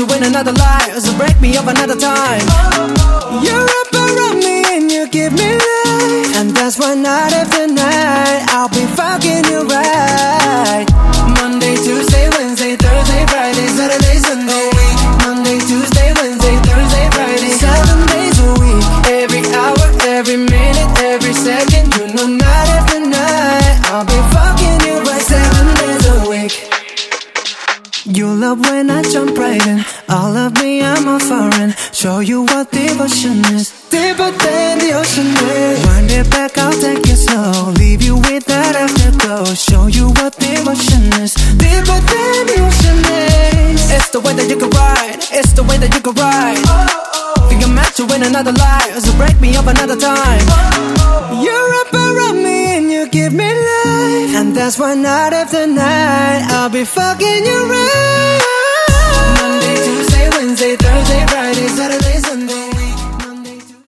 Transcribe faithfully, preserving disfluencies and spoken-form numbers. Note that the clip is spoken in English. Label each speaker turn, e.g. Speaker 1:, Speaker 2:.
Speaker 1: you in another life, so break me up another time. You're up around me and you give me life, and that's why night after night I'll be fucking you right. Monday, Tuesday, Wednesday, Thursday, Friday, Saturday, Sunday. Monday, Tuesday, Wednesday, Thursday, Friday, seven days a week. Every hour, every minute, every second, you know night after night I'll be fucking you right seven days a week. You love when I jump right in, all of me I'm a foreign. Show you what devotion is, deeper than the ocean is. Wind it back, I'll take it slow, leave you with that afterglow. Show you what devotion is, deeper than the ocean is. It's the way that you can ride, it's the way that you can ride. Think I'm meant to win another life, so break me up another time. You're up around me and you give me life, and that's why night after night I'll be fucking you right.